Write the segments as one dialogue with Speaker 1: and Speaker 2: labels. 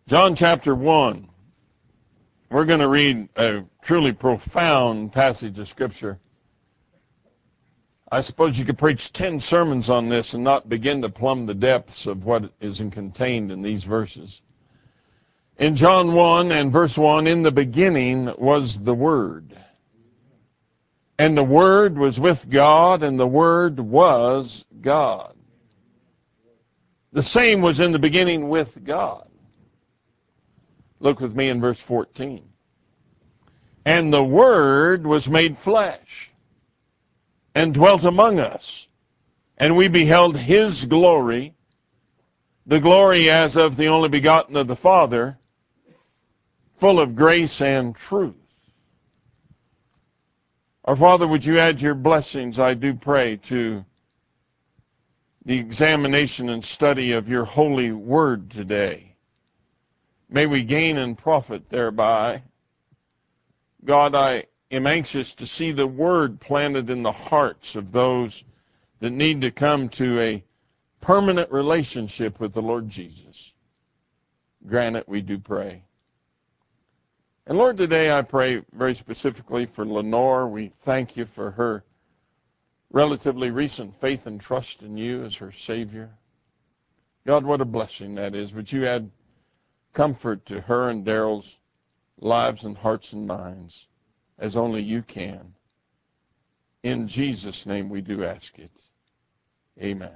Speaker 1: John chapter 1. We're going to read a truly profound passage of Scripture. I suppose you could preach 10 sermons on this and not begin to plumb the depths of what is contained in these verses. In John 1 and verse 1, in the beginning was the Word. And the Word was with God, and the Word was God. The same was in the beginning with God. Look with me in verse 14. And the Word was made flesh and dwelt among us, and we beheld His glory, the glory as of the only begotten of the Father, full of grace and truth. Our Father, would you add your blessings, I do pray, to the examination and study of your holy word today. May we gain and profit thereby. God, I am anxious to see the word planted in the hearts of those that need to come to a permanent relationship with the Lord Jesus. Grant it, we do pray. And Lord, today I pray very specifically for Lenore. We thank you for her relatively recent faith and trust in you as her Savior. God, what a blessing that is. Would you add comfort to her and Daryl's lives and hearts and minds as only you can. In Jesus' name we do ask it. Amen.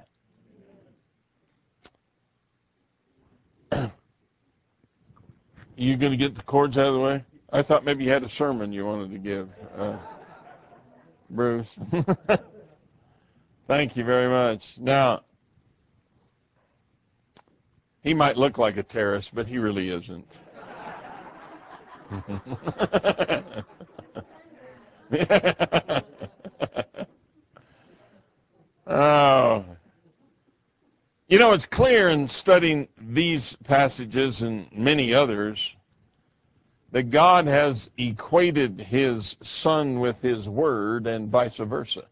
Speaker 1: You going to get the cords out of the way? I thought maybe you had a sermon you wanted to give. Bruce. Thank you very much. Now, he might look like a terrorist, but he really isn't. Oh. You know, it's clear in studying these passages and many others that God has equated His Son with His Word and vice versa.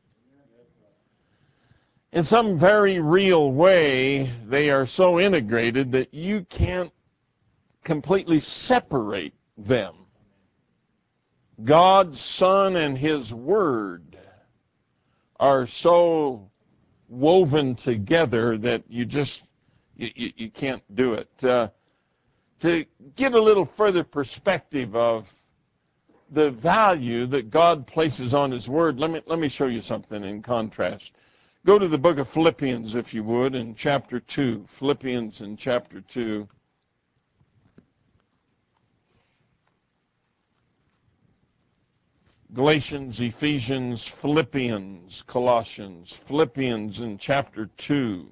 Speaker 1: In some very real way, they are so integrated that you can't completely separate them. God's Son and His Word are so woven together that you just, you can't do it. To get a little further perspective of the value that God places on His Word, let me show you something in contrast. Go to the book of Philippians, if you would, in chapter 2. Philippians in chapter 2. Galatians, Ephesians, Philippians, Colossians, Philippians in chapter 2.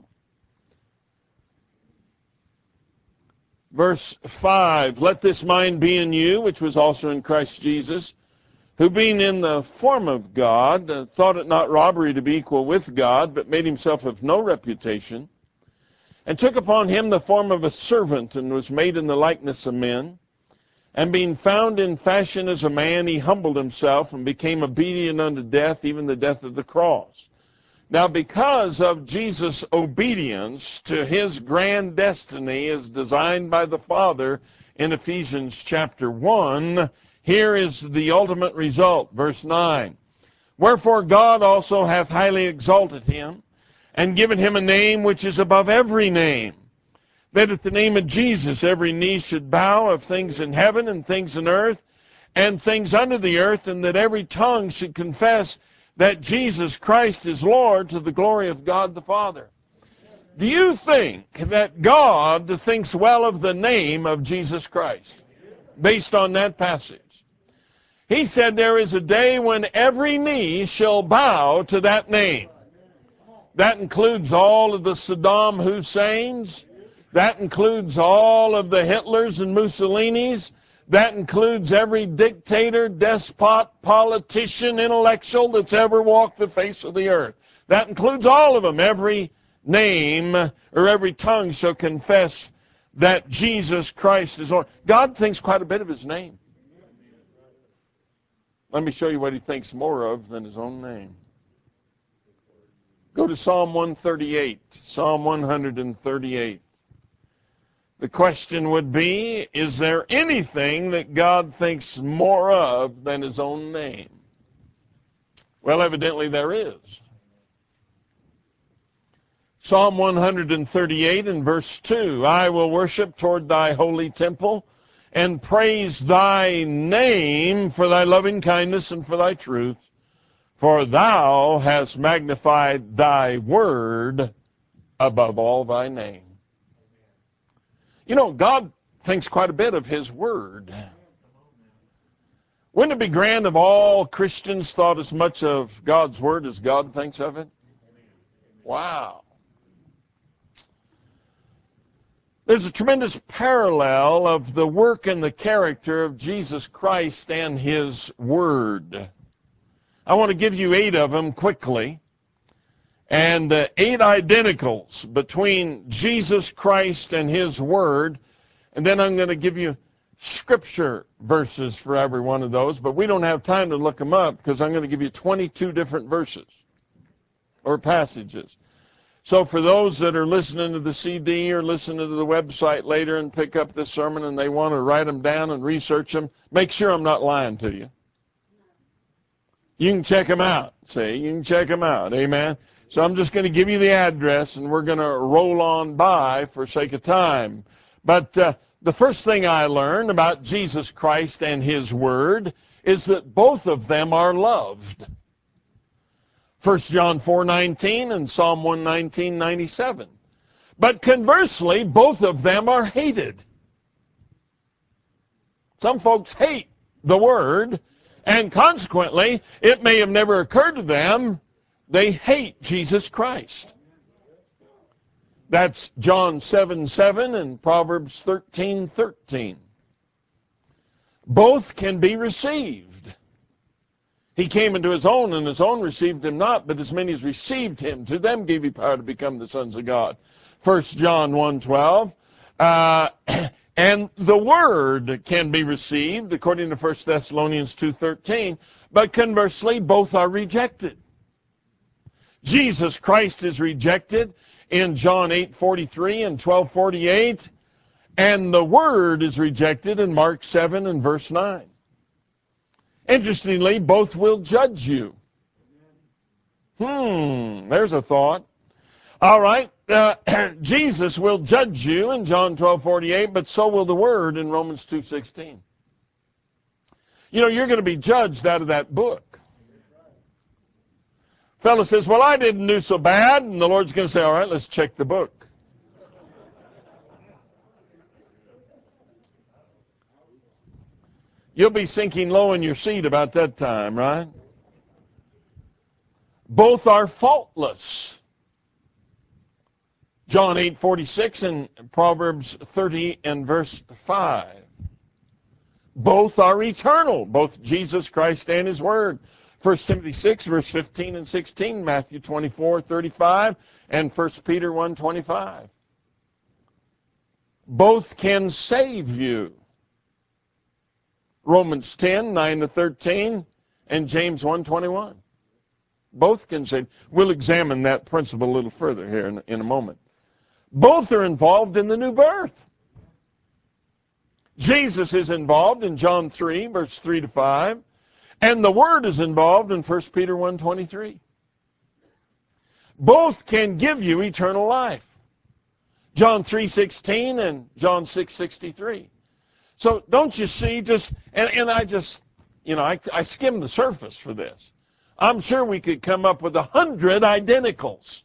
Speaker 1: Verse 5, let this mind be in you, which was also in Christ Jesus, who being in the form of God, thought it not robbery to be equal with God, but made himself of no reputation, and took upon him the form of a servant, and was made in the likeness of men. And being found in fashion as a man, he humbled himself, and became obedient unto death, even the death of the cross. Now, because of Jesus' obedience to his grand destiny as designed by the Father in Ephesians chapter 1, here is the ultimate result, verse 9. Wherefore God also hath highly exalted him, and given him a name which is above every name, that at the name of Jesus every knee should bow, of things in heaven and things in earth and things under the earth, and that every tongue should confess that Jesus Christ is Lord, to the glory of God the Father. Do you think that God thinks well of the name of Jesus Christ based on that passage? He said there is a day when every knee shall bow to that name. That includes all of the Saddam Husseins. That includes all of the Hitlers and Mussolinis. That includes every dictator, despot, politician, intellectual that's ever walked the face of the earth. That includes all of them. Every name or every tongue shall confess that Jesus Christ is Lord. God thinks quite a bit of his name. Let me show you what he thinks more of than his own name. Go to Psalm 138. Psalm 138. The question would be, is there anything that God thinks more of than His own name? Well, evidently there is. Psalm 138 and verse 2, I will worship toward thy holy temple and praise thy name for thy loving kindness and for thy truth, for thou hast magnified thy word above all thy name. You know, God thinks quite a bit of His word. Wouldn't it be grand if all Christians thought as much of God's word as God thinks of it? Wow. There's a tremendous parallel of the work and the character of Jesus Christ and His Word. I want to give you 8 of them quickly, and 8 identicals between Jesus Christ and His Word, and then I'm going to give you scripture verses for every one of those, but we don't have time to look them up because I'm going to give you 22 different verses or passages. So for those that are listening to the CD or listening to the website later and pick up this sermon and they want to write them down and research them, make sure I'm not lying to you. You can check them out. See, you can check them out. Amen. So I'm just going to give you the address and we're going to roll on by for sake of time. But the first thing I learned about Jesus Christ and His Word is that both of them are loved. 1 John 4:19 and Psalm 119:97. But conversely, both of them are hated. Some folks hate the Word, and consequently, it may have never occurred to them, they hate Jesus Christ. That's John 7:7 and Proverbs 13:13. Both can be received. He came into His own, and His own received Him not, but as many as received Him, to them gave He power to become the sons of God. 1 John 1:12. And the Word can be received, according to 1 Thessalonians 2:13, but conversely, both are rejected. Jesus Christ is rejected in John 8:43 and 12:48, and the Word is rejected in Mark 7 and verse 9. Interestingly, both will judge you. There's a thought. All right, Jesus will judge you in John 12:48, but so will the Word in Romans 2:16. You know, you're going to be judged out of that book. Fellow says, well, I didn't do so bad, and the Lord's going to say, all right, let's check the book. You'll be sinking low in your seat about that time, right? Both are faultless. John 8:46 and Proverbs 30 and verse 5. Both are eternal, both Jesus Christ and His Word. 1 Timothy 6, verse 15 and 16, Matthew 24:35, and 1 Peter 1:25. Both can save you. Romans 10:9-13, and James 1:21. Both can save. We'll examine that principle a little further here in a moment. Both are involved in the new birth. Jesus is involved in John 3, verse 3-5, and the Word is involved in 1 Peter 1:23. Both can give you eternal life. John 3:16 and John 6:63. So don't you see, and I just, I skimmed the surface for this. I'm sure we could come up with 100 identicals.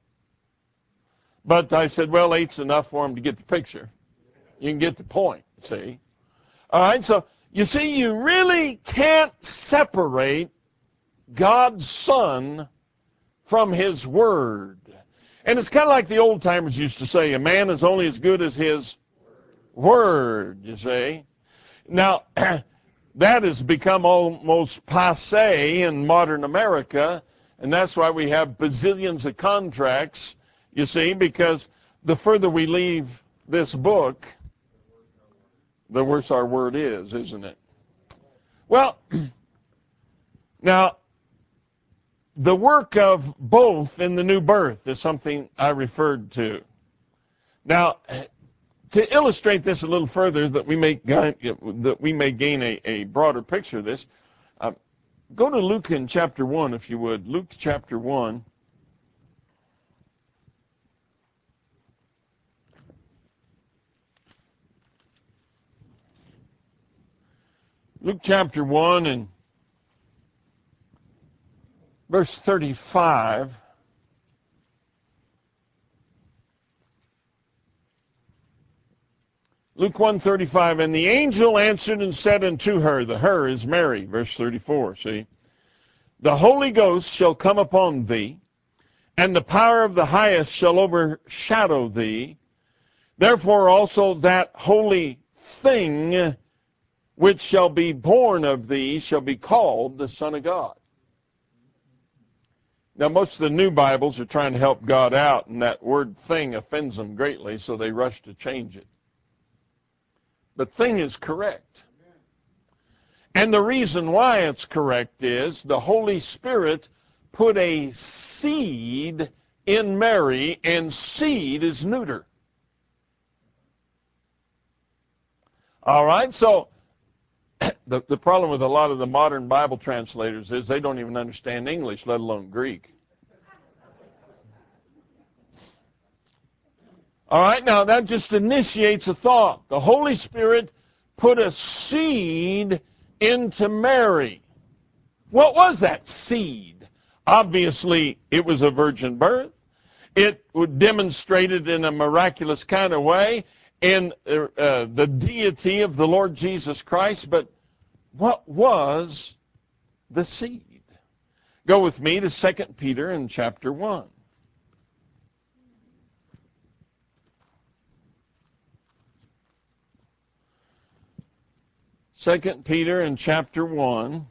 Speaker 1: But I said, well, 8's enough for them to get the picture. You can get the point, see? All right, so you see, you really can't separate God's Son from His Word. And it's kind of like the old-timers used to say, a man is only as good as his Word, you see. Now, that has become almost passé in modern America, and that's why we have bazillions of contracts, you see, because the further we leave this book, the worse our word is, isn't it? Well, now, the work of both in the new birth is something I referred to. Now, To illustrate this a little further, that we may gain a broader picture of this, go to Luke in chapter 1, if you would. Luke chapter 1. Luke chapter 1 and verse 35. Luke 1:35, and the angel answered and said unto her, the her is Mary, verse 34, see? The Holy Ghost shall come upon thee, and the power of the highest shall overshadow thee. Therefore also that holy thing which shall be born of thee shall be called the Son of God. Now, most of the new Bibles are trying to help God out, and that word thing offends them greatly, so they rush to change it. But thing is correct. And the reason why it's correct is the Holy Spirit put a seed in Mary, and seed is neuter. All right, so the problem with a lot of the modern Bible translators is they don't even understand English, let alone Greek. All right, now that just initiates a thought. The Holy Spirit put a seed into Mary. What was that seed? Obviously, it was a virgin birth. It demonstrated in a miraculous kind of way in the deity of the Lord Jesus Christ. But what was the seed? Go with me to 2 Peter in chapter 1. 2 Peter in chapter 1.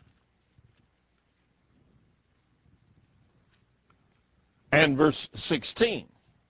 Speaker 1: And verse 16.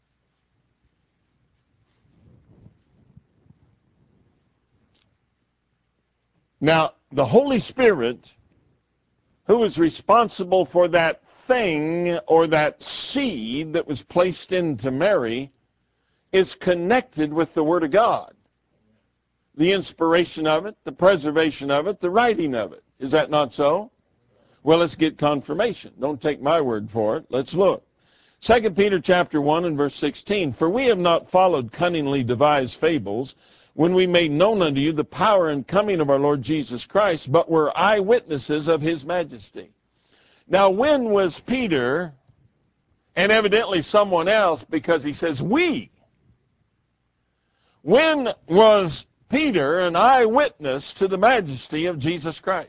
Speaker 1: Now, the Holy Spirit, who is responsible for that thing or that seed that was placed into Mary, is connected with the Word of God. The inspiration of it, the preservation of it, the writing of it. Is that not so? Well, let's get confirmation. Don't take my word for it. Let's look. 2 Peter chapter 1 and verse 16. For we have not followed cunningly devised fables, when we made known unto you the power and coming of our Lord Jesus Christ, but were eyewitnesses of his majesty. Now, when was Peter, and evidently someone else, because he says we, when was Peter an eyewitness to the majesty of Jesus Christ?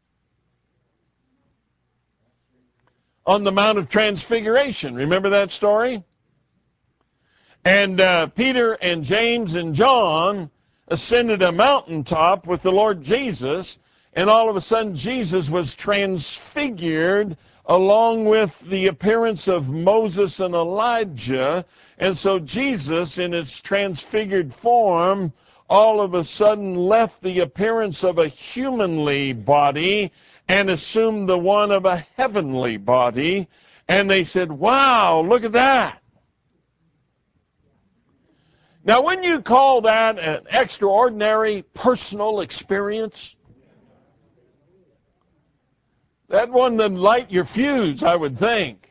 Speaker 1: On the Mount of Transfiguration. Remember that story? And Peter and James and John ascended a mountaintop with the Lord Jesus, and all of a sudden Jesus was transfigured along with the appearance of Moses and Elijah. And so Jesus, in its transfigured form, all of a sudden left the appearance of a humanly body and assumed the one of a heavenly body. And they said, wow, look at that. Now, when you call that an extraordinary personal experience, that one would light your fuse, I would think.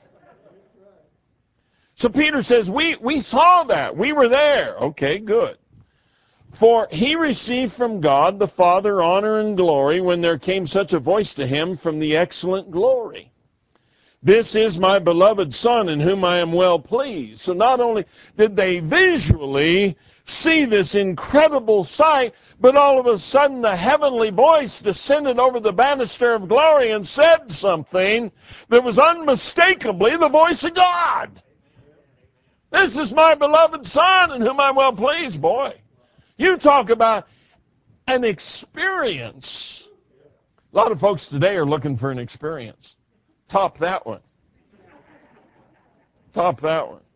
Speaker 1: So Peter says, we saw that. We were there. Okay, good. For he received from God the Father honor and glory when there came such a voice to him from the excellent glory. This is my beloved Son in whom I am well pleased. So not only did they visually see this incredible sight, but all of a sudden the heavenly voice descended over the banister of glory and said something that was unmistakably the voice of God. This is my beloved Son in whom I'm well pleased, boy. You talk about an experience. A lot of folks today are looking for an experience. Top that one. Top that one.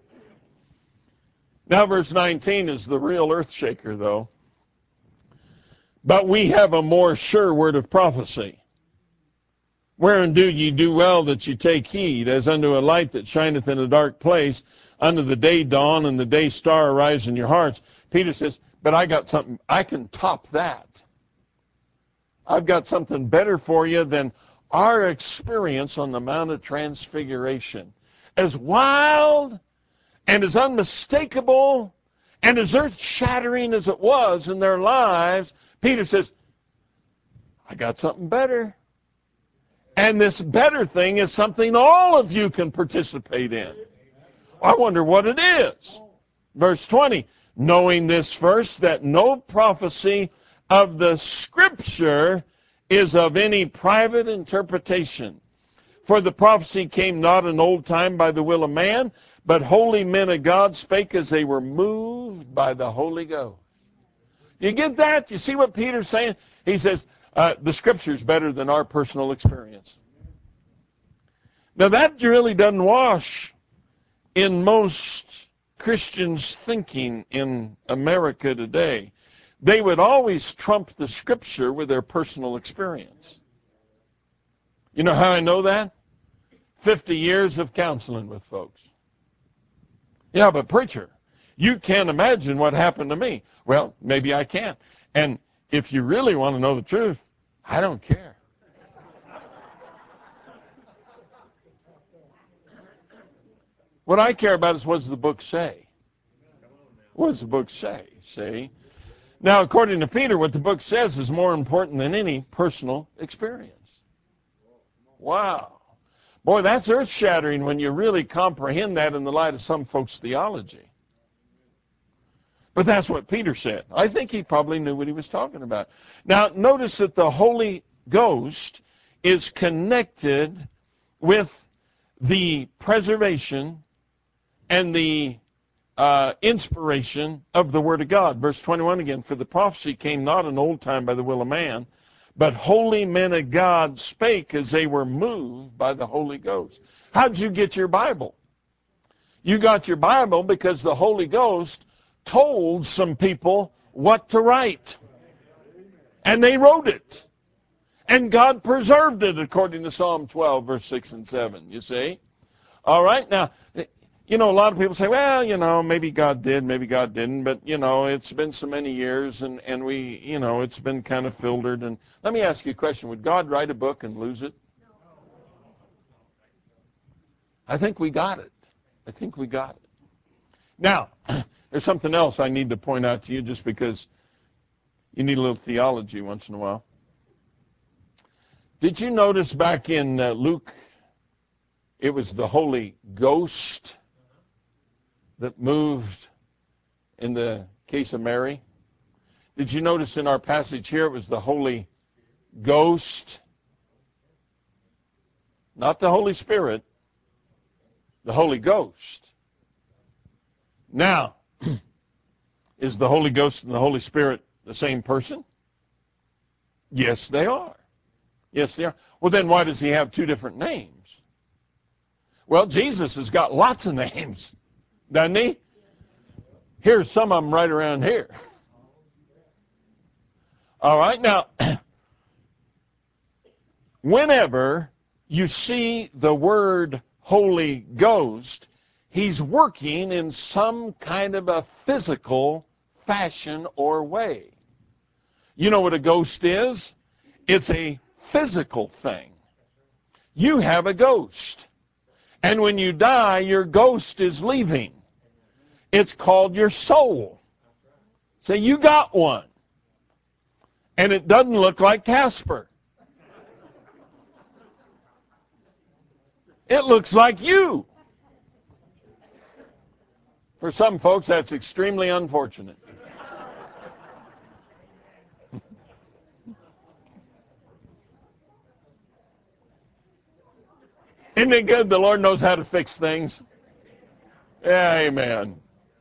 Speaker 1: Now verse 19 is the real earth shaker, though. But we have a more sure word of prophecy, wherein do ye do well that ye take heed, as unto a light that shineth in a dark place, unto the day dawn and the day star arise in your hearts, Peter says, but I got something, I can top that. I've got something better for you than our experience on the Mount of Transfiguration. As wild and as unmistakable and as earth-shattering as it was in their lives, Peter says, I got something better. And this better thing is something all of you can participate in. I wonder what it is. Verse 20, knowing this first, that no prophecy of the Scripture is of any private interpretation. For the prophecy came not in old time by the will of man, but holy men of God spake as they were moved by the Holy Ghost. You get that? You see what Peter's saying? He says, the Scripture's better than our personal experience. Now that really doesn't wash in most Christians' thinking in America today. They would always trump the Scripture with their personal experience. You know how I know that? 50 years of counseling with folks. Yeah, but preacher, you can't imagine what happened to me. Well, maybe I can. And if you really want to know the truth, I don't care. What I care about is what does the book say? What does the book say? See? Now, according to Peter, what the book says is more important than any personal experience. Wow. Boy, that's earth-shattering when you really comprehend that in the light of some folks' theology. But that's what Peter said. I think he probably knew what he was talking about. Now, notice that the Holy Ghost is connected with the preservation and the inspiration of the Word of God. Verse 21 again, for the prophecy came not in old time by the will of man, but holy men of God spake as they were moved by the Holy Ghost. How'd you get your Bible? You got your Bible because the Holy Ghost told some people what to write. And they wrote it. And God preserved it according to Psalm 12, verse 6 and 7, you see? All right, now, you know, a lot of people say, well, you know, maybe God did, maybe God didn't, but, you know, it's been so many years, and we, you know, it's been kind of filtered. And let me ask you a question. Would God write a book and lose it? I think we got it. I think we got it. Now, there's something else I need to point out to you just because you need a little theology once in a while. Did you notice back in Luke, it was the Holy Ghost that moved in the case of Mary? Did you notice in our passage here it was the Holy Ghost? Not the Holy Spirit, the Holy Ghost. Now, is the Holy Ghost and the Holy Spirit the same person? Yes, they are. Yes, they are. Well, then why does he have two different names? Well, Jesus has got lots of names, doesn't he? Here's some of them right around here. All right, now, whenever you see the word Holy Ghost, he's working in some kind of a physical fashion or way. You know what a ghost is? It's a physical thing. You have a ghost. And when you die, your ghost is leaving. It's called your soul. So you got one. And it doesn't look like Casper. It looks like you. For some folks, that's extremely unfortunate. Isn't it good the Lord knows how to fix things? Yeah, amen.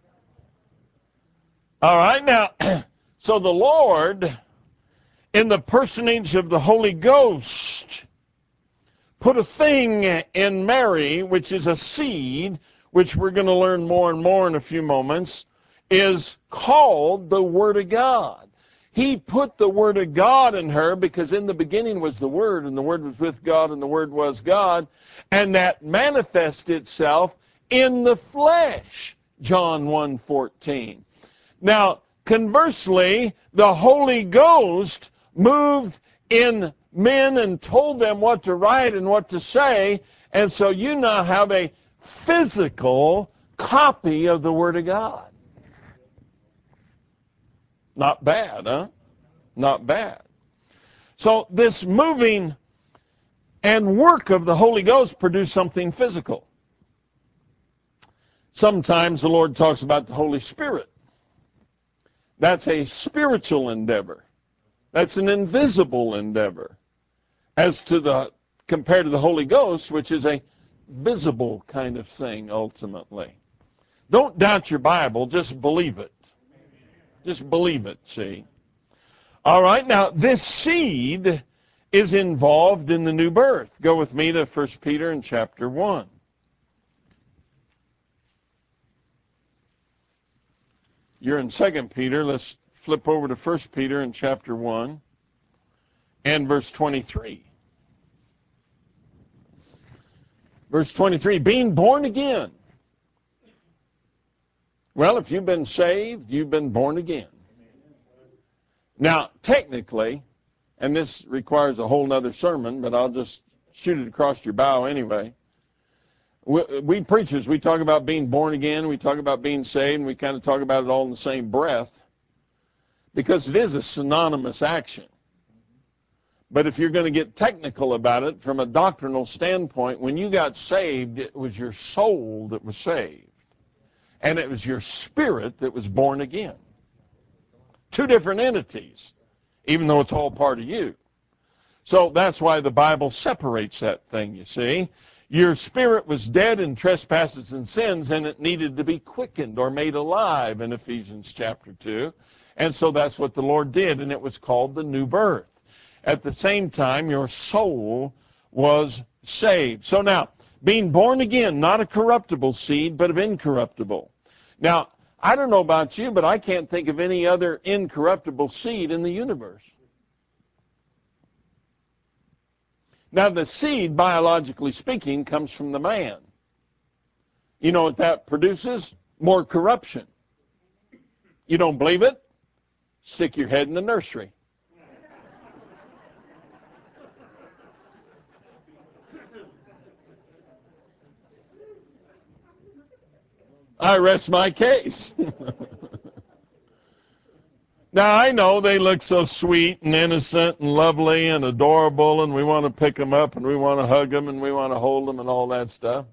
Speaker 1: All right, now, so the Lord, in the personage of the Holy Ghost, put a thing in Mary, which is a seed, which we're going to learn more and more in a few moments, is called the Word of God. He put the Word of God in her because in the beginning was the Word, and the Word was with God, and the Word was God, and that manifests itself in the flesh, John 1:14. Now, Conversely, the Holy Ghost moved in men and told them what to write and what to say, and so you now have a physical copy of the Word of God. Not bad, huh? Not bad. So this moving and work of the Holy Ghost produce something physical. Sometimes the Lord talks about the Holy Spirit. That's a spiritual endeavor. That's an invisible endeavor. Compared to the Holy Ghost, which is a visible kind of thing ultimately. Don't doubt your Bible, just believe it. Just believe it, see. All right, now this seed is involved in the new birth. Go with me to 1 Peter in chapter 1. You're in 2 Peter. Let's flip over to 1 Peter in chapter 1 and verse 23. Verse 23, being born again. Well, if you've been saved, you've been born again. Now, technically, and this requires a whole other sermon, but I'll just shoot it across your bow anyway. We preachers, we talk about being born again, we talk about being saved, and we kind of talk about it all in the same breath because it is a synonymous action. But if you're going to get technical about it from a doctrinal standpoint, when you got saved, it was your soul that was saved. And it was your spirit that was born again. Two different entities, even though it's all part of you. So that's why the Bible separates that thing, you see. Your spirit was dead in trespasses and sins, and it needed to be quickened or made alive in Ephesians chapter 2. And so that's what the Lord did, and it was called the new birth. At the same time, your soul was saved. So now, being born again, not a corruptible seed, but of incorruptible. Now, I don't know about you, but I can't think of any other incorruptible seed in the universe. Now, the seed, biologically speaking, comes from the man. You know what that produces? More corruption. You don't believe it? Stick your head in the nursery. I rest my case. Now, I know they look so sweet and innocent and lovely and adorable, and we want to pick them up and we want to hug them and we want to hold them and all that stuff.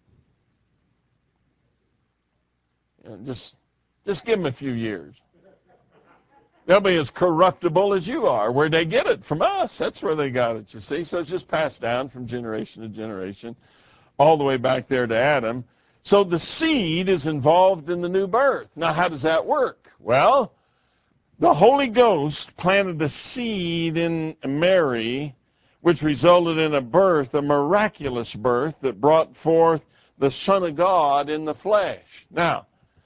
Speaker 1: And just give them a few years. They'll be as corruptible as you are. Where'd they get it? From us. That's where they got it, you see. So it's just passed down from generation to generation, all the way back there to Adam. So the seed is involved in the new birth. Now, how does that work? Well, the Holy Ghost planted a seed in Mary, which resulted in a birth, a miraculous birth that brought forth the Son of God in the flesh. Now,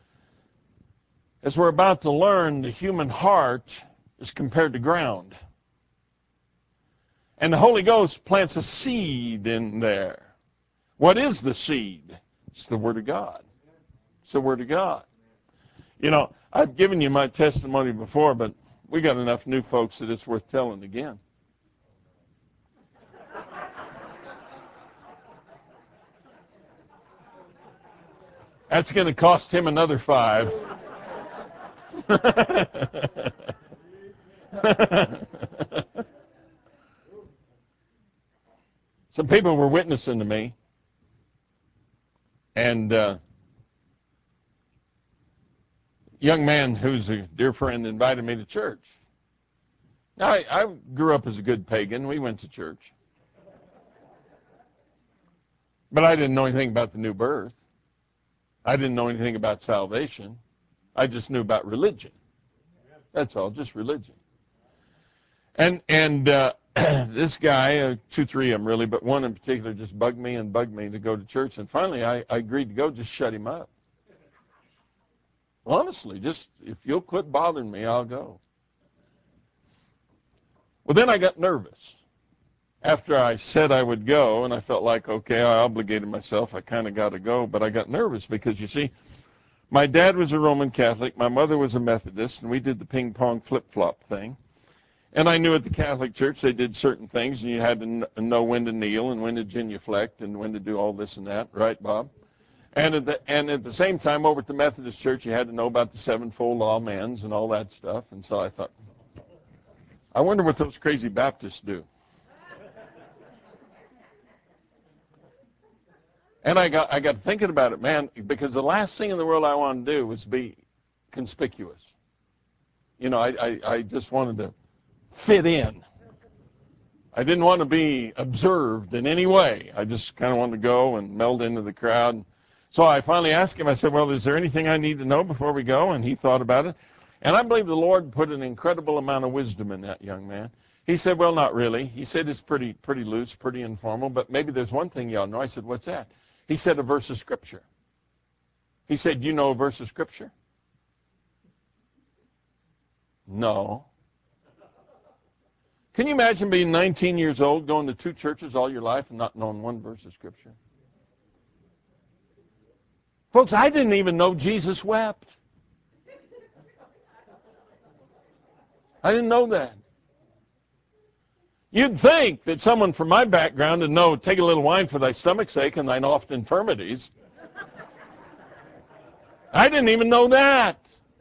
Speaker 1: as we're about to learn, the human heart is compared to ground. And the Holy Ghost plants a seed in there. What is the seed? It's the Word of God. It's the Word of God. You know, I've given you my testimony before, but we got enough new folks that it's worth telling again. That's going to cost him another $5. Some people were witnessing to me, and young man who's a dear friend invited me to church. Now, I grew up as a good pagan. We went to church. But I didn't know anything about the new birth. I didn't know anything about salvation. I just knew about religion. That's all, just religion. And this guy, 2, 3 of them really, but one in particular just bugged me to go to church. And finally, I agreed to go, just shut him up. Honestly, just if you'll quit bothering me, I'll go. Well, then I got nervous. After I said I would go, and I felt like, okay, I obligated myself, I kind of got to go, but I got nervous because, you see, My dad was a Roman Catholic. My mother was a Methodist, and we did the ping-pong flip-flop thing. And I knew at the Catholic Church they did certain things, and you had to know when to kneel and when to genuflect and when to do all this and that. Right, Bob? And at the same time, over at the Methodist Church, you had to know about the sevenfold amens and all that stuff. And so I thought, I wonder what those crazy Baptists do. And I got thinking about it, man, because the last thing in the world I wanted to do was be conspicuous. You know, I just wanted to fit in. I didn't want to be observed in any way. I just kind of wanted to go and meld into the crowd. So I finally asked him, I said, well, is there anything I need to know before we go? And he thought about it. And I believe the Lord put an incredible amount of wisdom in that young man. He said, well, not really. He said it's pretty loose, pretty informal, but maybe there's one thing you ought to know. I said, what's that? He said, a verse of Scripture. He said, you know a verse of Scripture? No. Can you imagine being 19 years old, going to 2 churches all your life and not knowing one verse of Scripture? Folks, I didn't even know Jesus wept. I didn't know that. You'd think that someone from my background would know, take a little wine for thy stomach's sake and thine oft infirmities. I didn't even know that.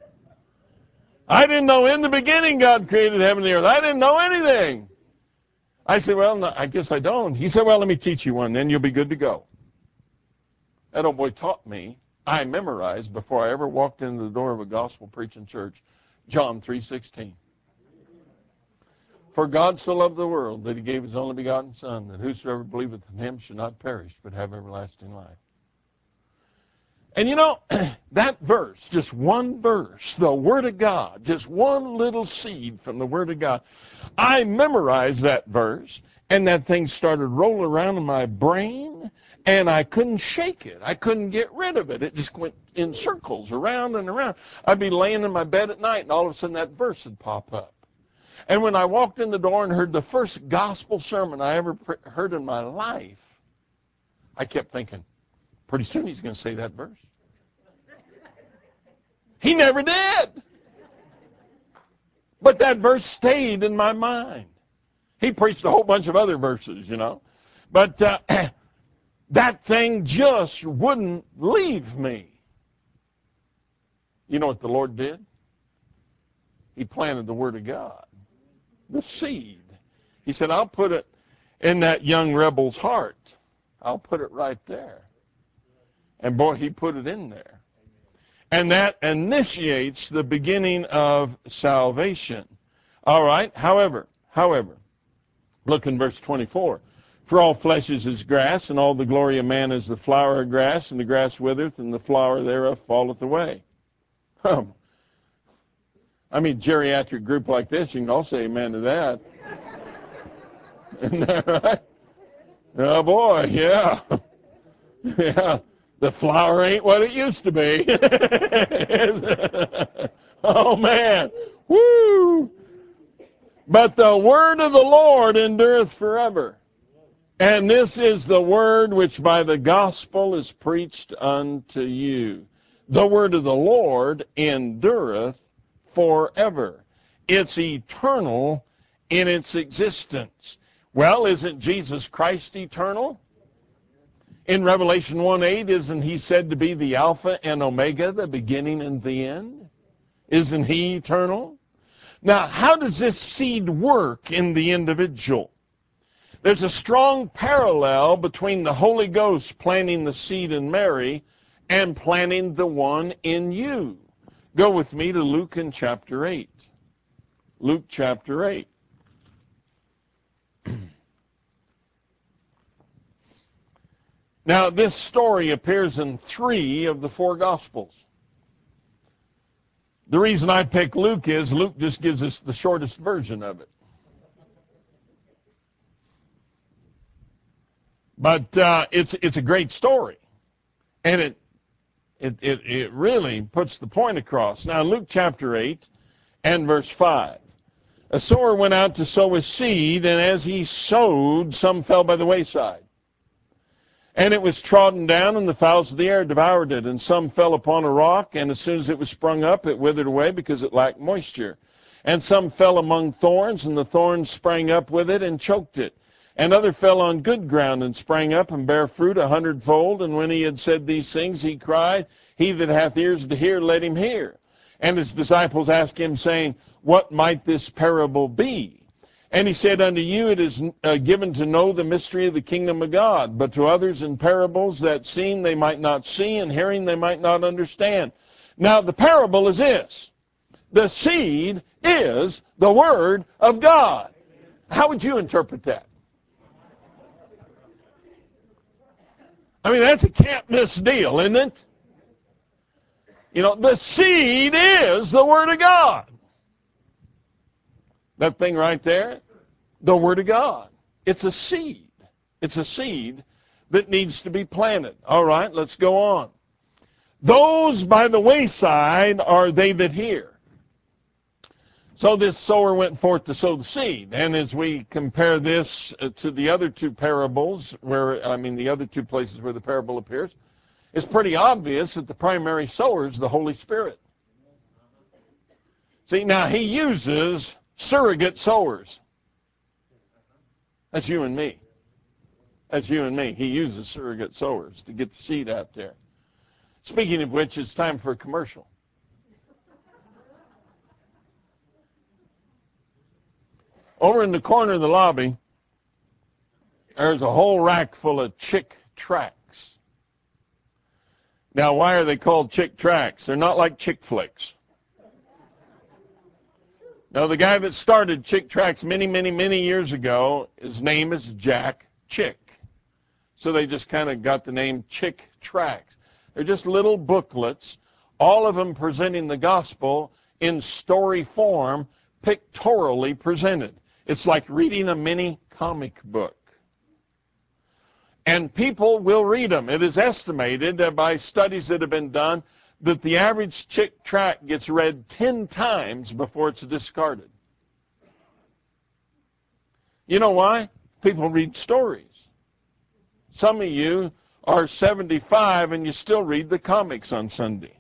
Speaker 1: I didn't know in the beginning God created heaven and the earth. I didn't know anything. I said, well, no, I guess I don't. He said, well, let me teach you one, then you'll be good to go. That old boy taught me. I memorized before I ever walked into the door of a gospel preaching church, John 3:16. For God so loved the world that he gave his only begotten Son, that whosoever believeth in him should not perish, but have everlasting life. And you know, that verse, just one verse, the Word of God, just one little seed from the Word of God, I memorized that verse, and that thing started rolling around in my brain, and I couldn't shake it. I couldn't get rid of it. It just went in circles, around and around. I'd be laying in my bed at night, and all of a sudden that verse would pop up. And when I walked in the door and heard the first gospel sermon I ever heard in my life, I kept thinking, pretty soon he's going to say that verse. He never did. But that verse stayed in my mind. He preached a whole bunch of other verses, you know. But that thing just wouldn't leave me. You know what the Lord did? He planted the Word of God, the seed. He said, I'll put it in that young rebel's heart. I'll put it right there. And boy, he put it in there. And that initiates the beginning of salvation. All right, however, look in verse 24. For all flesh is as grass, and all the glory of man is the flower of grass, and the grass withereth, and the flower thereof falleth away. I mean, geriatric group like this, you can all say amen to that. Isn't that right? Oh, boy, yeah. Yeah. The flower ain't what it used to be. Oh, man. Woo! But the word of the Lord endureth forever. And this is the word which by the gospel is preached unto you. The word of the Lord endureth forever. It's eternal in its existence. Well, isn't Jesus Christ eternal? In Revelation 1:8, isn't he said to be the Alpha and Omega, the beginning and the end? Isn't he eternal? Now, how does this seed work in the individual? There's a strong parallel between the Holy Ghost planting the seed in Mary and planting the one in you. Go with me to Luke in chapter 8. Luke chapter 8. Now, this story appears in 3 of the 4 Gospels. The reason I pick Luke is Luke just gives us the shortest version of it. But it's a great story, and it really puts the point across. Now, Luke chapter 8 and verse 5. A sower went out to sow his seed, and as he sowed, some fell by the wayside. And it was trodden down, and the fowls of the air devoured it. And some fell upon a rock, and as soon as it was sprung up, it withered away because it lacked moisture. And some fell among thorns, and the thorns sprang up with it and choked it. And other fell on good ground and sprang up and bare fruit 100-fold. And when he had said these things, he cried, He that hath ears to hear, let him hear. And his disciples asked him, saying, What might this parable be? And he said, Unto you it is given to know the mystery of the kingdom of God, but to others in parables, that seeing they might not see, and hearing they might not understand. Now the parable is this. The seed is the word of God. How would you interpret that? I mean, that's a can't miss deal, isn't it? You know, the seed is the word of God. That thing right there, the word of God. It's a seed. It's a seed that needs to be planted. All right, let's go on. Those by the wayside are they that hear. So this sower went forth to sow the seed. And as we compare this to the other two parables, the other two places where the parable appears, it's pretty obvious that the primary sower is the Holy Spirit. See, now he uses surrogate sowers. That's you and me. That's you and me. He uses surrogate sowers to get the seed out there. Speaking of which, it's time for a commercial. Over in the corner of the lobby, there's a whole rack full of Chick tracts. Now, why are they called Chick tracts? They're not like Chick flicks. Now, the guy that started Chick tracts many, many, many years ago, his name is Jack Chick. So they just kind of got the name Chick tracts. They're just little booklets, all of them presenting the gospel in story form, pictorially presented. It's like reading a mini comic book. And people will read them. It is estimated by studies that have been done that the average Chick tract gets read 10 times before it's discarded. You know why? People read stories. Some of you are 75 and you still read the comics on Sunday.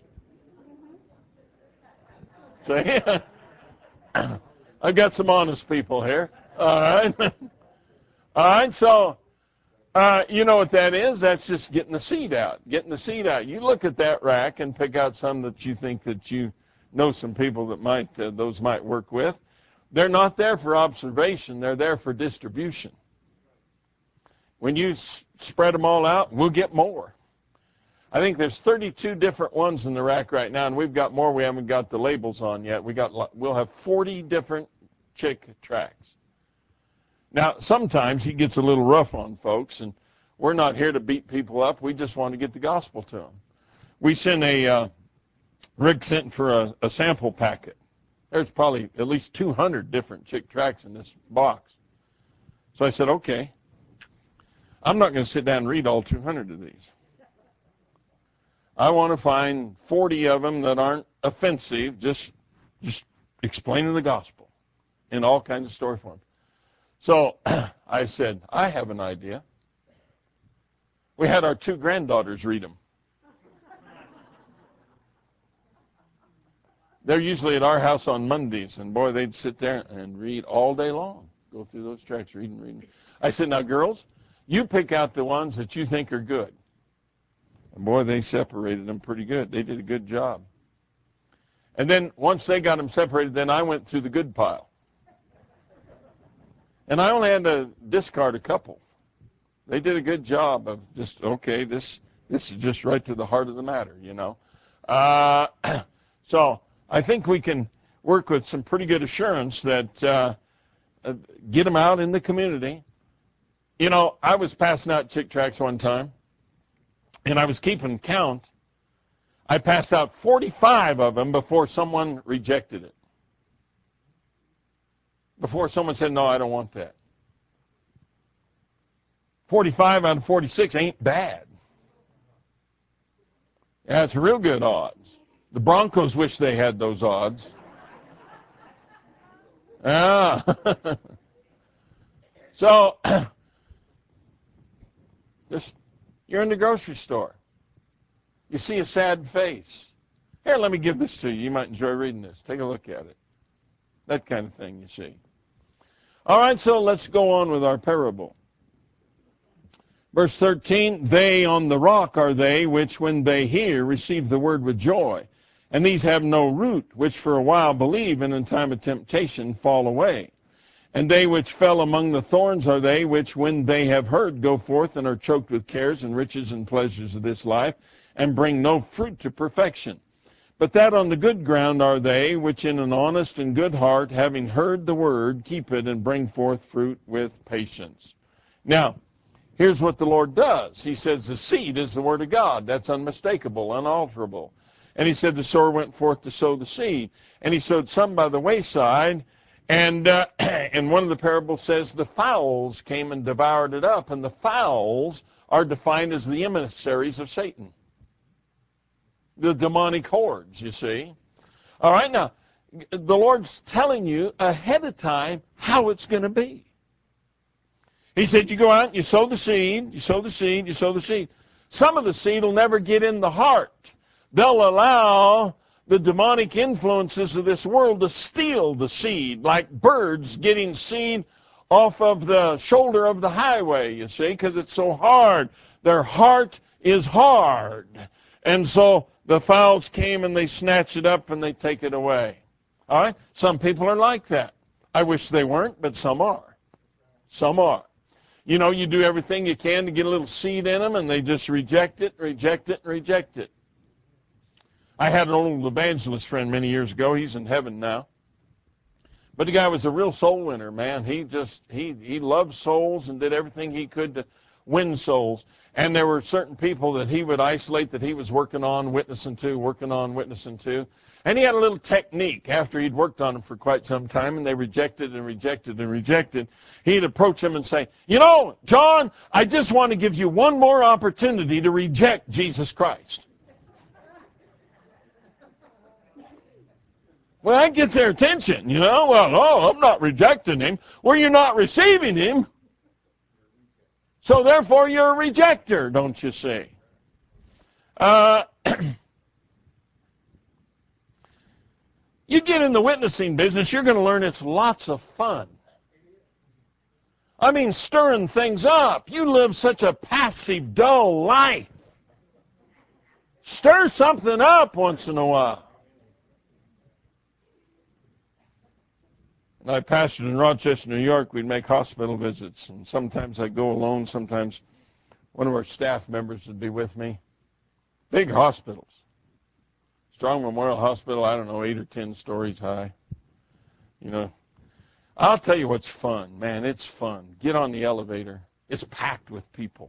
Speaker 1: So, yeah. I've got some honest people here. All right. All right, so you know what that is? That's just getting the seed out. Getting the seed out. You look at that rack and pick out some that you think that you know some people that those might work with. They're not there for observation. They're there for distribution. When you spread them all out, we'll get more. I think there's 32 different ones in the rack right now, and we've got more we haven't got the labels on yet. We'll have 40 different Chick tracts. Now, sometimes he gets a little rough on folks, and we're not here to beat people up. We just want to get the gospel to them. We sent Rick sent for a sample packet. There's probably at least 200 different Chick tracts in this box. So I said, okay, I'm not going to sit down and read all 200 of these. I want to find 40 of them that aren't offensive, just explaining the gospel in all kinds of story form. So I said, I have an idea. We had our 2 granddaughters read them. They're usually at our house on Mondays, and boy, they'd sit there and read all day long. Go through those tracts, reading. I said, now girls, you pick out the ones that you think are good. And boy, they separated them pretty good. They did a good job. And then once they got them separated, then I went through the good pile. And I only had to discard a couple. They did a good job of just, okay, this is just right to the heart of the matter, you know. So I think we can work with some pretty good assurance that get them out in the community. You know, I was passing out Chick tracts one time, and I was keeping count. I passed out 45 of them before someone rejected it. Before someone said, no, I don't want that. 45 out of 46 ain't bad. That's real good odds. The Broncos wish they had those odds. So, just, You're in the grocery store. You see a sad face. Here, let me give this to you. You might enjoy reading this. Take a look at it. That kind of thing, you see. All right, so let's go on with our parable. Verse 13, they on the rock are they which when they hear receive the word with joy. And these have no root, which for a while believe, and in time of temptation fall away. And they which fell among the thorns are they which when they have heard go forth and are choked with cares and riches and pleasures of this life, and bring no fruit to perfection. But that on the good ground are they which in an honest and good heart, having heard the word, keep it and bring forth fruit with patience. Now, here's what the Lord does. He says the seed is the word of God. That's unmistakable, unalterable. And he said the sower went forth to sow the seed. And he sowed some by the wayside. And one of the parables says the fowls came and devoured it up. And the fowls are defined as the emissaries of Satan. The demonic hordes, you see. All right, now, the Lord's telling you ahead of time how it's going to be. He said you go out and you sow the seed, you sow the seed, you sow the seed. Some of the seed will never get in the heart. They'll allow the demonic influences of this world to steal the seed, like birds getting seed off of the shoulder of the highway, you see, because it's so hard. Their heart is hard. And so the fowls came and they snatch it up and they take it away. All right? Some people are like that. I wish they weren't, but some are. Some are. You know, you do everything you can to get a little seed in them, and they just reject it, reject it, reject it. I had an old evangelist friend many years ago. He's in heaven now. But the guy was a real soul winner, man. He loved souls and did everything he could to win souls. And there were certain people that he would isolate that he was working on, witnessing to. And he had a little technique after he'd worked on them for quite some time, and they rejected and rejected and rejected. He'd approach them and say, you know, John, I just want to give you one more opportunity to reject Jesus Christ. Well, that gets their attention, you know. Well, oh, I'm not rejecting him. Well, you're not receiving him. So therefore, you're a rejecter, don't you see? You get in the witnessing business, you're going to learn it's lots of fun. I mean, stirring things up. You live such a passive, dull life. Stir something up once in a while. I pastored in Rochester, New York. We'd make hospital visits, and sometimes I'd go alone. Sometimes one of our staff members would be with me. Big hospitals. Strong Memorial Hospital, I don't know, 8 or 10 stories high. You know, I'll tell you what's fun, man. It's fun. Get on the elevator. It's packed with people.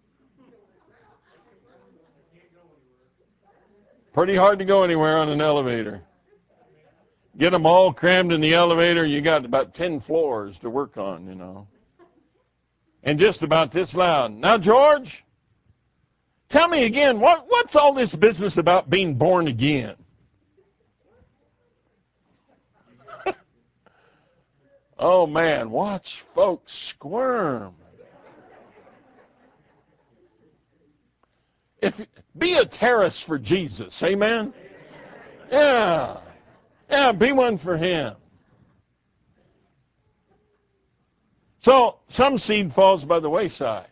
Speaker 1: Pretty hard to go anywhere on an elevator. Get them all crammed in the elevator, you got about 10 floors to work on, you know. And just about this loud. Now, George, tell me again, what's all this business about being born again? Oh, man, watch folks squirm. Be a terrorist for Jesus, amen? Yeah. Yeah, be one for him. So, some seed falls by the wayside.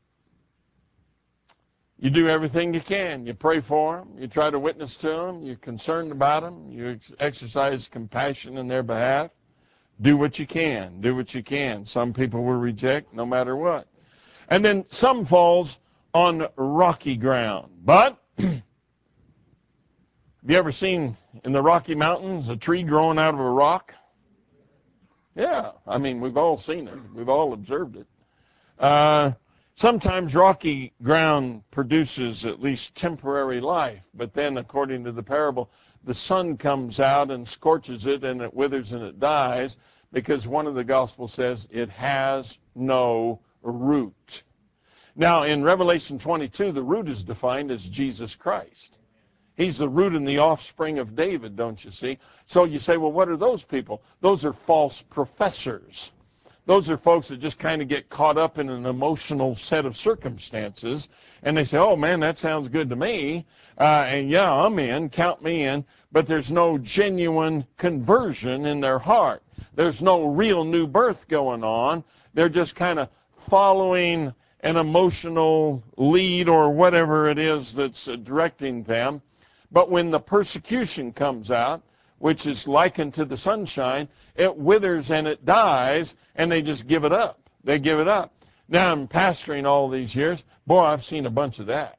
Speaker 1: You do everything you can. You pray for them. You try to witness to them. You're concerned about them. You exercise compassion in their behalf. Do what you can. Do what you can. Some people will reject no matter what. And then some falls on rocky ground. But have you ever seen in the Rocky Mountains a tree growing out of a rock? Yeah, I mean, we've all seen it. We've all observed it. Sometimes rocky ground produces at least temporary life, but then, according to the parable, the sun comes out and scorches it, and it withers and it dies, because one of the Gospels says it has no root. Now, in Revelation 22, the root is defined as Jesus Christ. He's the root and the offspring of David, don't you see? So you say, well, what are those people? Those are false professors. Those are folks that just kind of get caught up in an emotional set of circumstances, and they say, oh man, that sounds good to me, and yeah, I'm in, count me in, but there's no genuine conversion in their heart. There's no real new birth going on. They're just kind of following an emotional lead or whatever it is that's directing them. But when the persecution comes out, which is likened to the sunshine, it withers and it dies, and they just give it up. They give it up. Now, I'm pastoring all these years. Boy, I've seen a bunch of that.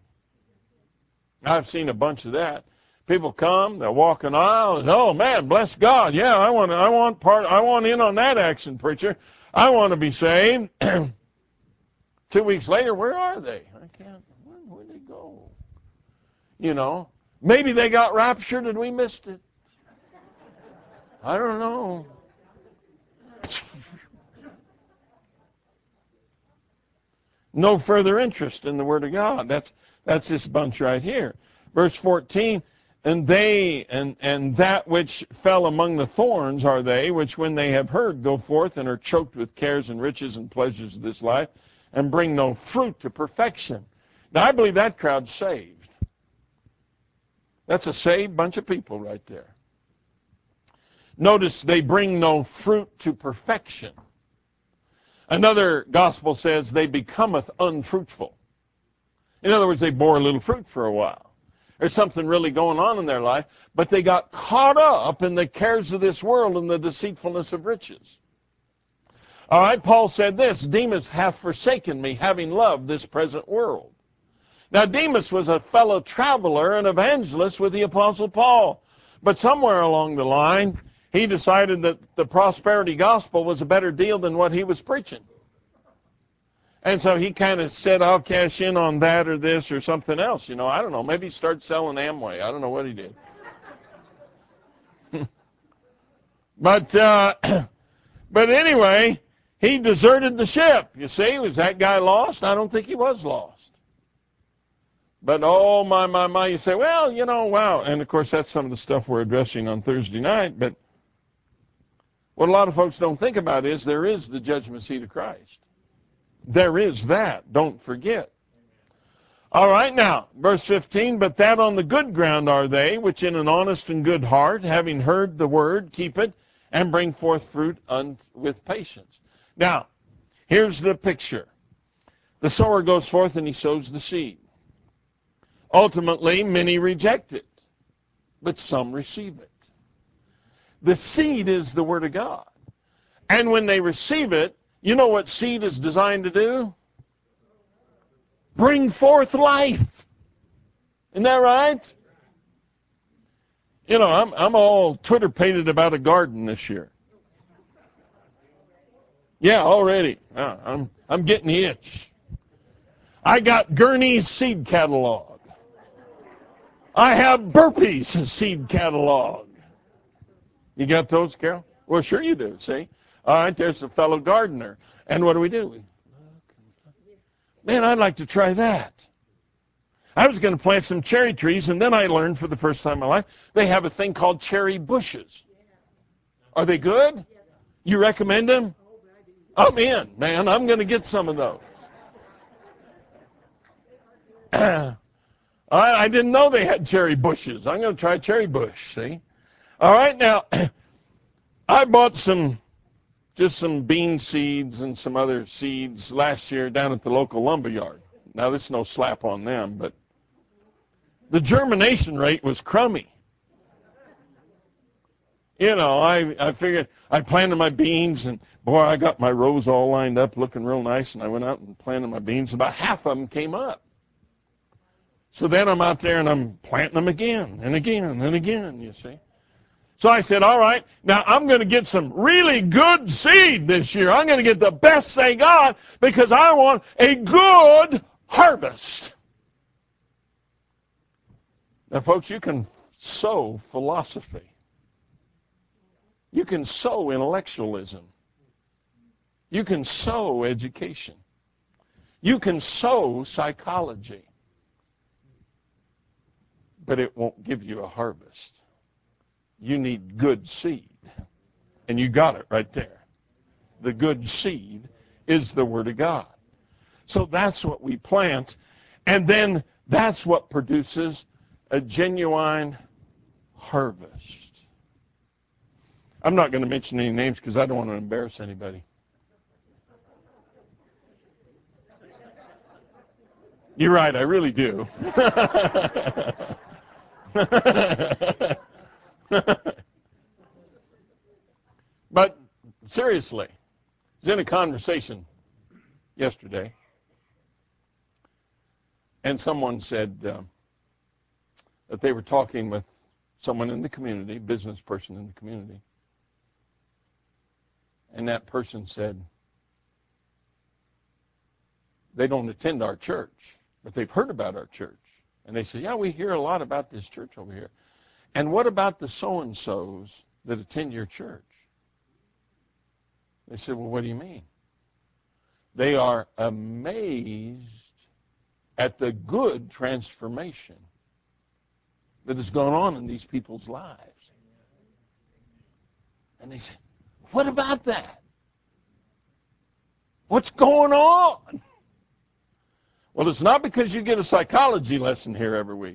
Speaker 1: I've seen a bunch of that. People come, they'll walk an aisle, and, oh man, bless God, yeah, I want in on that action, preacher. I want to be saved. 2 weeks later, where are they? I can't. Where'd they go? You know, maybe they got raptured and we missed it. I don't know. No further interest in the Word of God. That's this bunch right here. Verse 14, and that which fell among the thorns are they, which when they have heard go forth and are choked with cares and riches and pleasures of this life, and bring no fruit to perfection. Now, I believe that crowd's saved. That's a saved bunch of people right there. Notice they bring no fruit to perfection. Another gospel says they becometh unfruitful. In other words, they bore a little fruit for a while. There's something really going on in their life, but they got caught up in the cares of this world and the deceitfulness of riches. All right, Paul said this, Demas hath forsaken me, having loved this present world. Now, Demas was a fellow traveler and evangelist with the Apostle Paul. But somewhere along the line, he decided that the prosperity gospel was a better deal than what he was preaching. And so he kind of said, I'll cash in on that or this or something else. You know, I don't know. Maybe he started selling Amway. I don't know what he did. But anyway, he deserted the ship. You see, was that guy lost? I don't think he was lost. But oh, my, you say, well, you know, wow. And of course, that's some of the stuff we're addressing on Thursday night. But what a lot of folks don't think about is there is the judgment seat of Christ. There is that. Don't forget. All right, now, verse 15, but that on the good ground are they, which in an honest and good heart, having heard the word, keep it, and bring forth fruit with patience. Now, here's the picture. The sower goes forth and he sows the seed. Ultimately, many reject it, but some receive it. The seed is the Word of God. And when they receive it, you know what seed is designed to do? Bring forth life. Isn't that right? You know, I'm all Twitter-pated about a garden this year. Yeah, already. I'm getting the itch. I got Gurney's seed catalog. I have Burpee's seed catalog. You got those, Carol? Well, sure you do, see? All right, there's a fellow gardener. And what do? Man, I'd like to try that. I was going to plant some cherry trees, and then I learned for the first time in my life, they have a thing called cherry bushes. Are they good? You recommend them? I'm in, man. I'm going to get some of those. All right, I didn't know they had cherry bushes. I'm going to try cherry bush, see? All right, now, I bought just some bean seeds and some other seeds last year down at the local lumber yard. Now, this is no slap on them, but the germination rate was crummy. You know, I figured I planted my beans, and boy, I got my rows all lined up looking real nice, and I went out and planted my beans. About half of them came up. So then I'm out there and I'm planting them again and again and again, you see. So I said, all right, now I'm going to get some really good seed this year. I'm going to get the best they got because I want a good harvest. Now, folks, you can sow philosophy. You can sow intellectualism. You can sow education. You can sow psychology. But it won't give you a harvest. You need good seed. And you got it right there. the good seed, is the Word of God. So that's what we plant, and then that's what produces a genuine harvest. I'm not going to mention any names because I don't want to embarrass anybody. You're right, I really do. But seriously, I was in a conversation yesterday, and someone said that they were talking with someone in the community, business person in the community, and that person said they don't attend our church, but they've heard about our church. And they said, yeah, we hear a lot about this church over here. And what about the so-and-sos that attend your church? They said, well, what do you mean? They are amazed at the good transformation that has gone on in these people's lives. And they said, what about that? What's going on? Well, it's not because you get a psychology lesson here every week.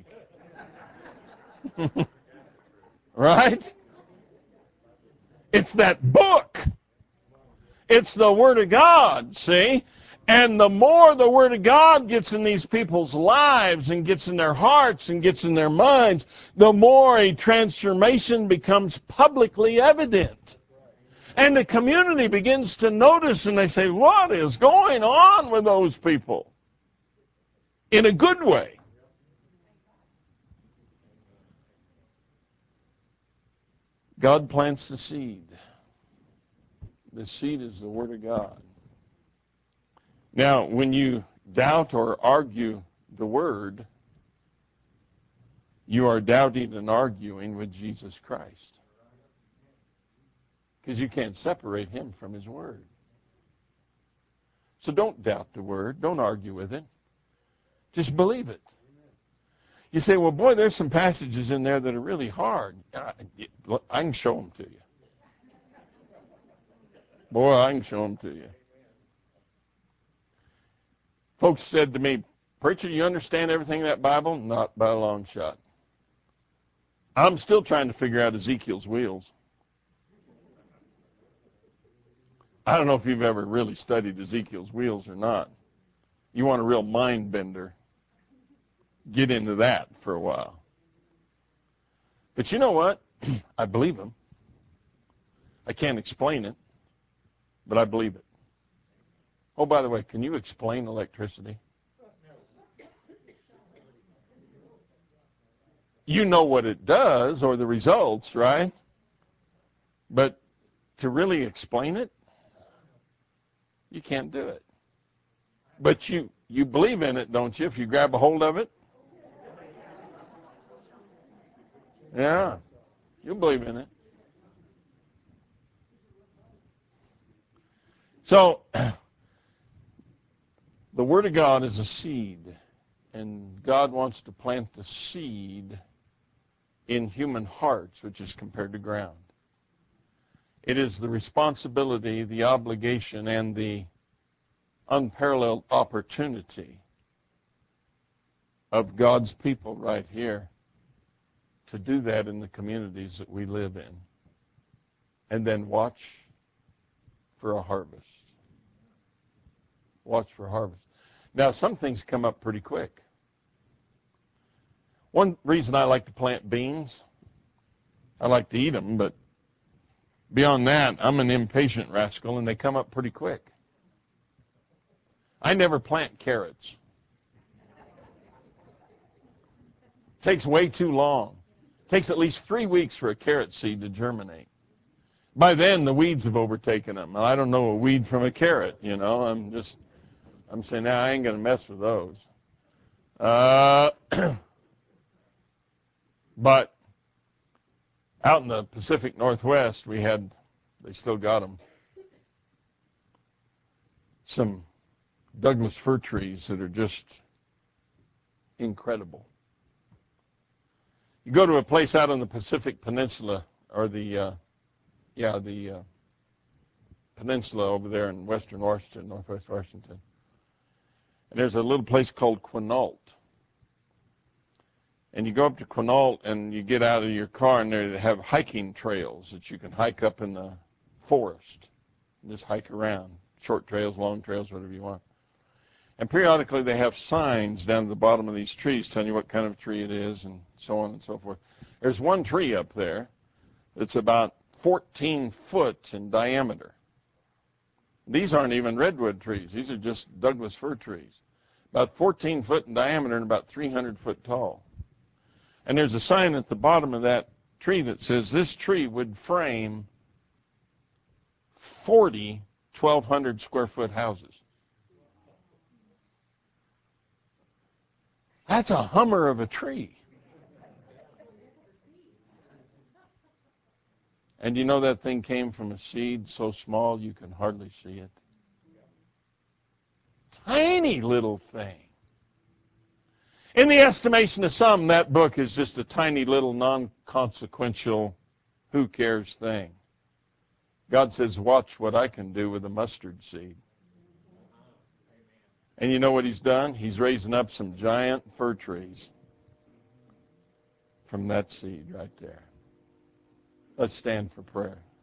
Speaker 1: Right? It's that book. It's the Word of God, see? And the more the Word of God gets in these people's lives and gets in their hearts and gets in their minds, the more a transformation becomes publicly evident. And the community begins to notice, and they say, what is going on with those people? In a good way. God plants the seed. The seed is the Word of God. Now, when you doubt or argue the Word, you are doubting and arguing with Jesus Christ. Because you can't separate Him from His Word. So don't doubt the Word. Don't argue with it. Just believe it. You say, well, boy, there's some passages in there that are really hard. I can show them to you. Boy, I can show them to you. Folks said to me, preacher, you understand everything in that Bible? Not by a long shot. I'm still trying to figure out Ezekiel's wheels. I don't know if you've ever really studied Ezekiel's wheels or not. You want a real mind bender, get into that for a while. But you know what? I believe him. I can't explain it, but I believe it. Oh, by the way, can you explain electricity? You know what it does or the results, right? But to really explain it, you can't do it. But you believe in it, don't you, if you grab a hold of it? Yeah, you believe in it. So, the Word of God is a seed, and God wants to plant the seed in human hearts, which is compared to ground. It is the responsibility, the obligation, and the unparalleled opportunity of God's people right here to do that in the communities that we live in, and then watch for a harvest. Watch for harvest. Now, some things come up pretty quick. One reason I like to plant beans, I like to eat them, but beyond that, I'm an impatient rascal, and they come up pretty quick. I never plant carrots. It takes way too long. It takes at least 3 weeks for a carrot seed to germinate. By then, the weeds have overtaken them. I don't know a weed from a carrot, you know. I'm saying, nah, I ain't going to mess with those. But out in the Pacific Northwest, they still got them, some Douglas fir trees that are just incredible. You go to a place out on the Pacific Peninsula, or the peninsula over there in western Washington, northwest Washington. And there's a little place called Quinault. And you go up to Quinault and you get out of your car, and they have hiking trails that you can hike up in the forest and just hike around. Short trails, long trails, whatever you want. And periodically they have signs down at the bottom of these trees telling you what kind of tree it is and so on and so forth. There's one tree up there that's about 14 foot in diameter. These aren't even redwood trees. These are just Douglas fir trees. About 14 foot in diameter and about 300 foot tall. And there's a sign at the bottom of that tree that says this tree would frame 40 1,200 square foot houses. That's a Hummer of a tree. And you know that thing came from a seed so small you can hardly see it. Tiny little thing. In the estimation of some, that book is just a tiny little non-consequential, who cares thing. God says, watch what I can do with a mustard seed. And you know what he's done? He's raising up some giant fir trees from that seed right there. Let's stand for prayer.